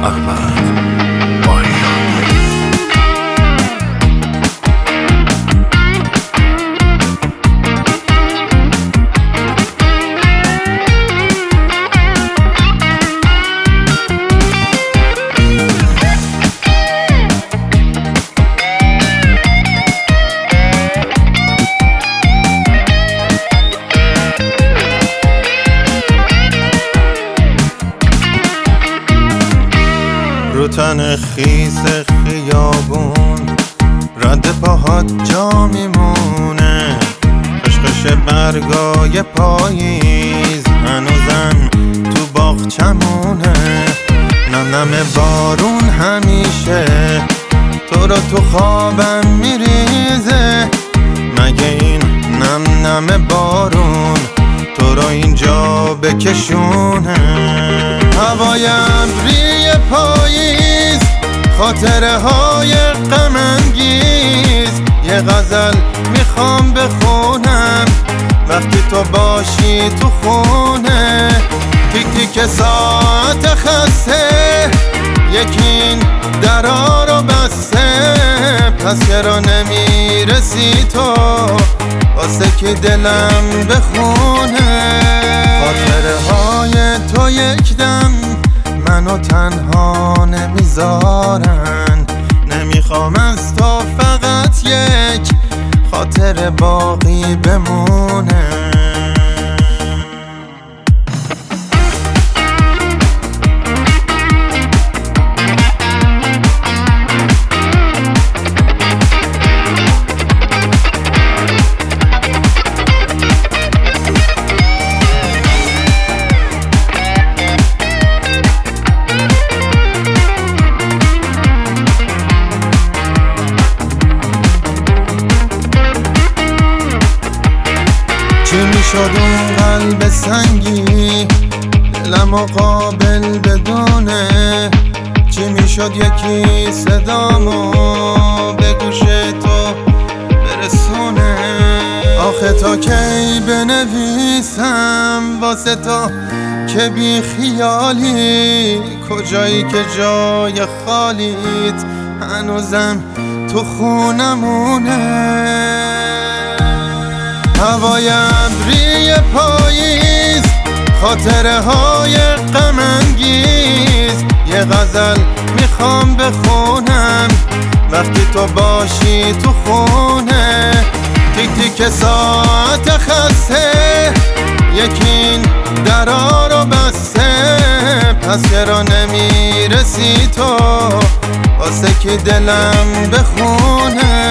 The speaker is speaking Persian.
احمد باهیان. رو تن خیس خیابون رد پاهات جا میمونه، خشخش برگای پاییز هنوزم تو باغچمونه. نم نم بارون همیشه تو رو تو خوابم میریزه، مگه این نم نم بارون تو رو اینجا بکشونه. هوای ابری پاییز، خاطره های غم انگیز، یه غزل میخوام بخونم وقتی تو باشی تو خونه. تیک تیک ساعت خسته یکین درا رو بسته، پس چرا نمیرسی تو واسه که دلم بخونه. خاطره های تو یک دم منو تنها نمیذارن، نمیخوام از تو فقط یک خاطر باقی بمونه. چی میشد اون قلب سنگی دلم قابل بدونه، چی میشد یکی صدامو به گوش تو برسونه. آخه تا کی بنویسم واسه تو که بی خیالی، کجایی که جای خالیت هنوزم تو خونمونه. هوای ابری پاییز، خاطره های غم انگیز، یه غزل میخوام بخونم وقتی تو باشی تو خونه. تیک تیک ساعت خسته یکین درا رو بسته، پس چرا نمیرسی تو واسه که دلم بخونه.